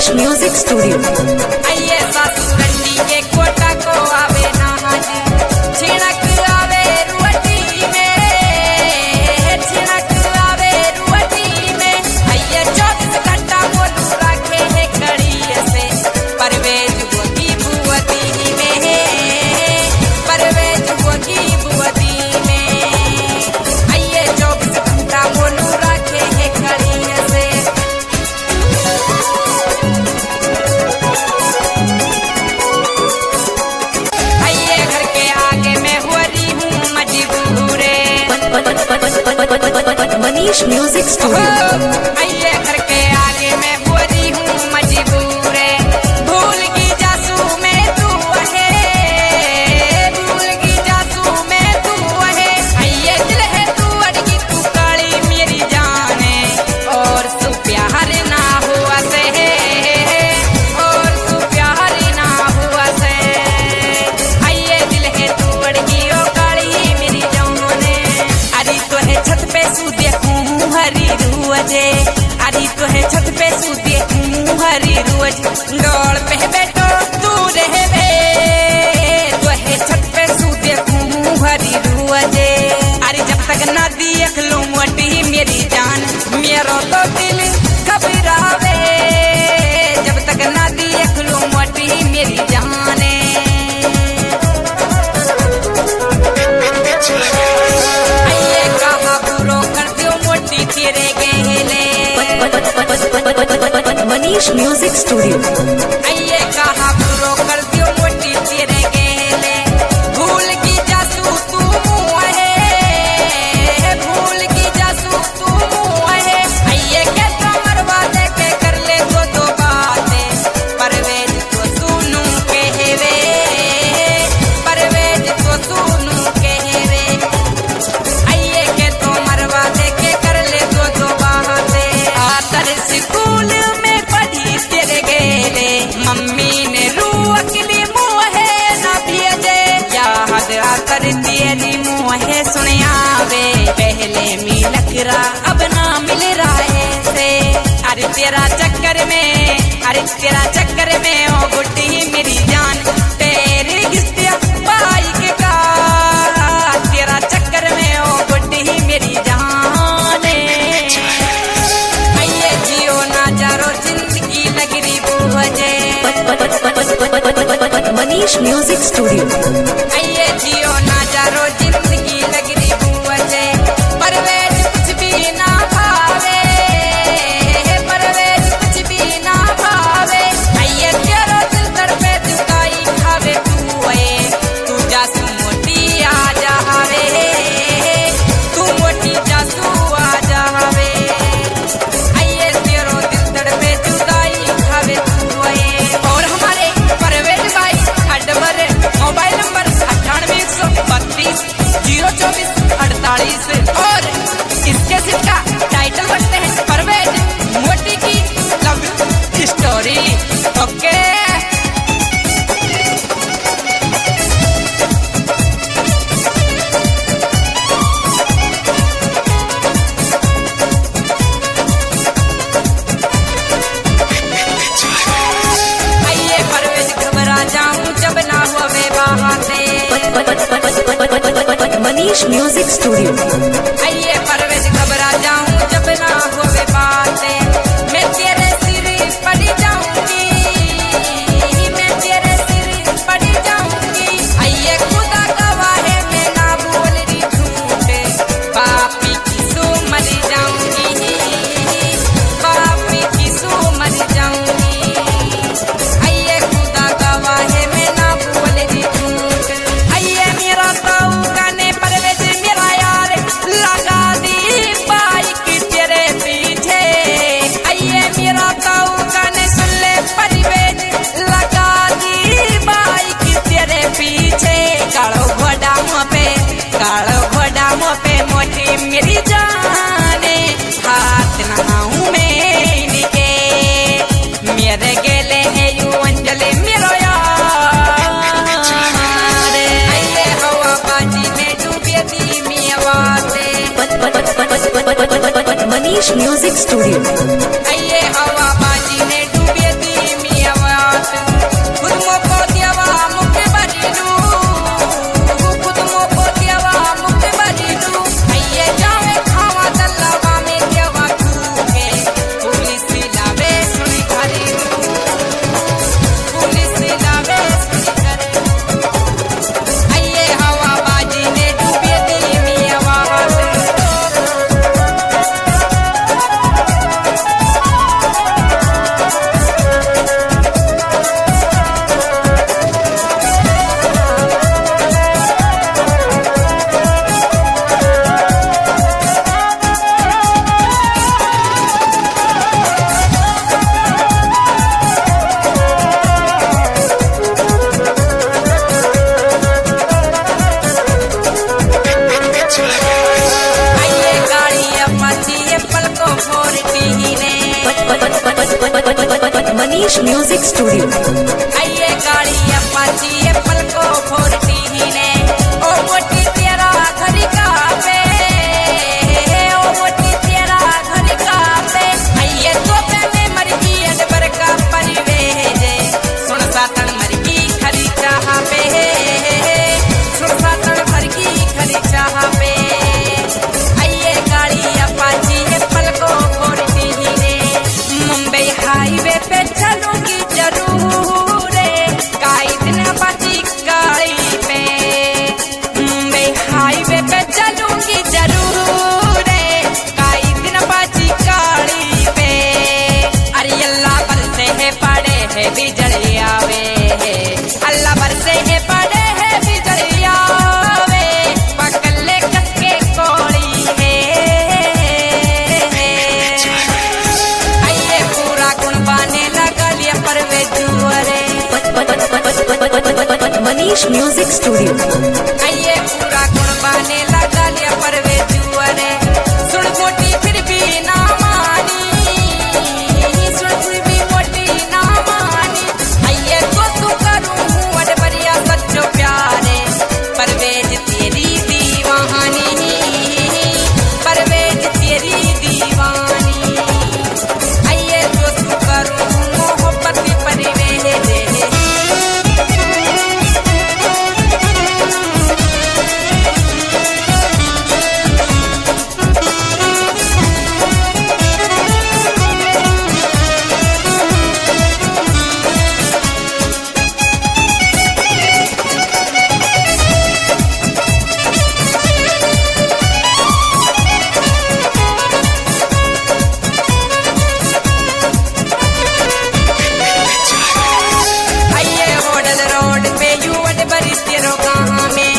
Manish music studio. आइए सासू रंडी के कोटा को आवे ना हाजी, छिड़क आवे रुअटी में, छिड़क आवे रुअटी में। आइए 24 घंटा बोलू रखे है कड़ी से, परवेज होगी बुअती में, परवेज होगी बुअती में। आइए 24 घंटा बोलू रखे है कड़ी से। Manish music studio. आइए घर के आगे मैं हो रही हूँ मजबूर, भूल की जासू में तू है, भूल की जासू में तू है। आइए दिल है तू अड़गी तू काली मेरी जाने, और तू प्यार ना हुआ से, और तू प्यार ना हुआ से। आइए दिल है तू अड़गी ओ काली मेरी जाने। अरे तो है छत पे सू देखूं हरी रुअजे, अरे तो है छत पे सू देखूं हरी रुअज। डोल पे बैठो तू रहवे, तो है छत पे सू देखूं हरी रुअजे। अरे जब तक ना देख लूं मोटी मेरी जान, मेरो तो दिल घबरावे। जब तक ना देख लूं मोटी मेरी जाने। आइए कहा बुरो कर दियो मोटी तेरे गहले, मनीष म्यूजिक स्टूडियो। आइए कहा बुरो कर दियो मोटी तेरे गहले। भूल की जासू तू है, भूल की जासू तू है। आइए के तो मरवा दे के कर ले दो बातें, परवेज तो सुनू कहवे, परवेज तो सुनू कहवे। आइए के तो मरवा दे के कर ले दो बातें। आतर स्कूल में पढ़ी तेरे गेले, मम्मी ने रूअकली मुँहे न भेजे। याद आकर तेरी मुँहे सुनियावे, पहले मिलक रहा अब ना मिल रहा है से। अरे तेरा चक्कर में, अरे तेरा चक्कर में ओ गुड्डी मेरी जान, तेरी घिस्तिया बाइक का। तेरा चक्कर में ओ गुड्डी मेरी जान। आइए जियो ना जारो जिंदगी लग रही बुझे, मनीष म्यूजिक स्टूडियो। आइए जियो ना जारो जिंदगी लग रही बुझे। परवेज कुछ भी ना भावे, परवेज कुछ भी ना भावे। आइए तेरो दिल तड़पे जुदाई खावे तू है, तू जासू मोटी आ जावे, तू मोटी जासू आ जावे। आइए तेरो दिल तड़पे जुदाई खावे तू है। और हमारे परवेज भाई अडबर मोबाइल नंबर 9813202448। और इसके सिक्का टाइटल रखते हैं परवेज मोटी की लव स्टोरी। ओके आइए परवेज घबरा जाऊं जब ना हुए बातें। Manish music studio. आइए परवेज घबरा जाऊं जब ना होवे बातें। मैं तेरे सिर पड़ी जाऊंगी, मैं तेरे सिर पड़ी जाऊंगी। आइए खुदा गवाह है मैं ना बोल रही झूठ, पापी की सो मर जाऊंगी, पापी की सो मर जाऊंगी। आइए खुदा गवाह है मैं ना बोल रही झूठ। आइए मेरा ताऊ गाने परवेज मेरा यार लगा दी बाइक तेरे पीछे। आइए मेरा ताऊ गाने सुन ले परवेज लगा दी बाइक तेरे पीछे। कालो घोड़ा मुँह पे, कालो घोड़ा मुँह पे मोटी मेरी जाने। हाथ नहाऊं मैं इनके, मेरे गेले है यू अंजलि मेरो यार। आइए हवा बाजी में डूबे दी मियावाते, मनीष म्यूजिक स्टूडियो। आइए हवा बाजी में डूबे दी Manish Music Studio. आइए गाड़ी अपाची एप्पल को 40 ने ओ मोटी तेरा घर का पे ओ मोटी तेरा घर का पे आइए तो पे मरगी अडबर का परिवेज सुन सातन मरगी खरी चाह पे सुन सातन मरगी खरी चाह पे आइए गाड़ी अपाची एप्पल को 40 ने मुंबई हाईवे पे चलूंगी जरूर काई दिन बची गाड़ी पे मुंबई हाईवे पे चलूंगी जरूर काई दिन बची गाड़ी पे अरे अल्लाह बरसे है पड़े है बिजली आवे अल्लाह बरसे है पड़े है बिजली आवे पकड़े कसके कोड़ी है आइए पूरा गुण बाने लगा लिया परवेज जुअरे Manish Music Studio. आइए पूरा गुण बाने लगा लिया परवेज जुअरे सुन मोटी फिर भी ना मानी सुन फिर भी मोटी ना मानी आइए तो तू करूं अडबरिया सच्चो प्यारे परवेज तेरी दीवानी परवेज तेरी दीवानी आइए तो तू करूं मोहब्बत परवेज आइए होटल रोड पे यू अडबरी तेरो कहाँ में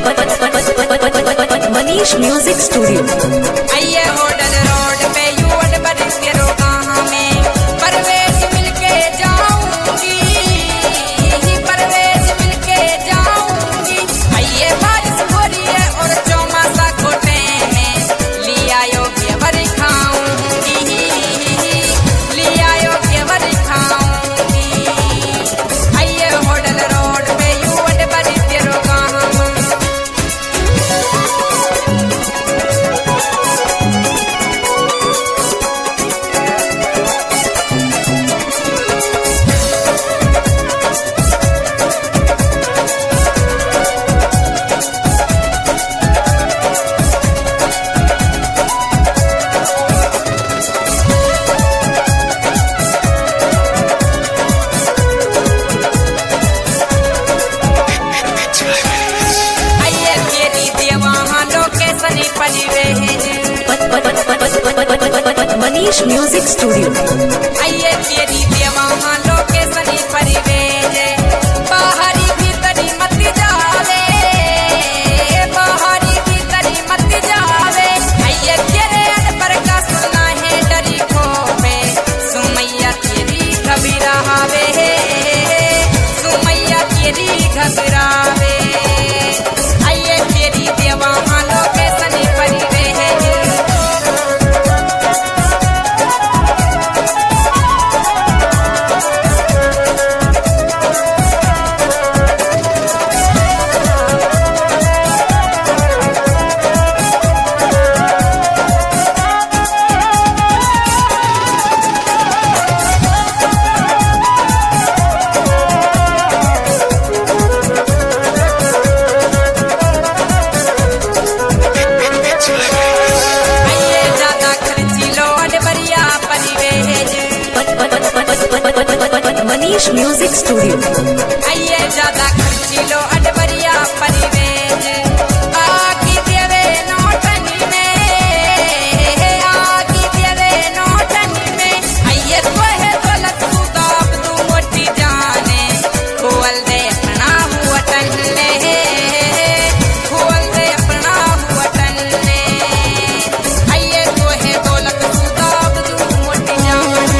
Manish Music Studio. आइए होटल रोड पे यू अडबरी तेरो कहाँ में परवेज मिलके जाऊंगी परवेज मिलके जाऊंगी आइए बारिश हो रही है और चौमासा कोटे में लिया योग्य बरी खाऊंगी लिया योग्य बरी खाऊंगी आइए होटल रोड पे यू अडबरी तेरो कहाँ में आइए तेरी देवाहाँ location Parvez Manish Music Studio. आइए तेरी देवाहाँ लोकेशन परिवेज बाहरी भीतरी मत जावे बाहरी भीतरी मत जावे आइए तेरे अनपर का सुना है डरी खोपे सुमैया तेरी घबरावे सुमैया तेरी घबरावे आइए तेरी देवाहाँ लोकेशन परिवेज आइए ज्यादा खर्ची लो अडबरिया परिवेज Manish Music Studio. आइए ज्यादा खर्ची लो अडबरिया परिवेज आगी देवे नोटनी में आगी देवे नोटनी में आइए तो है दौलत सुदाब तू मोटी जाने खोल दे अपना हुआ टन्ने खोल दे अपना हुआ टन्ने आइए तो है दौलत सुदाब तू मोटी जाने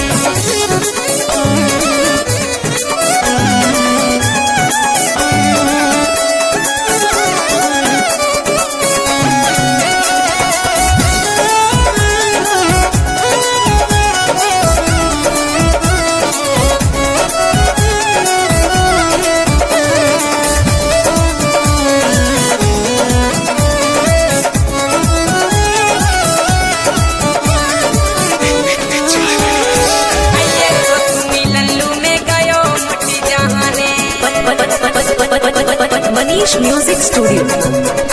Manish Music Studio.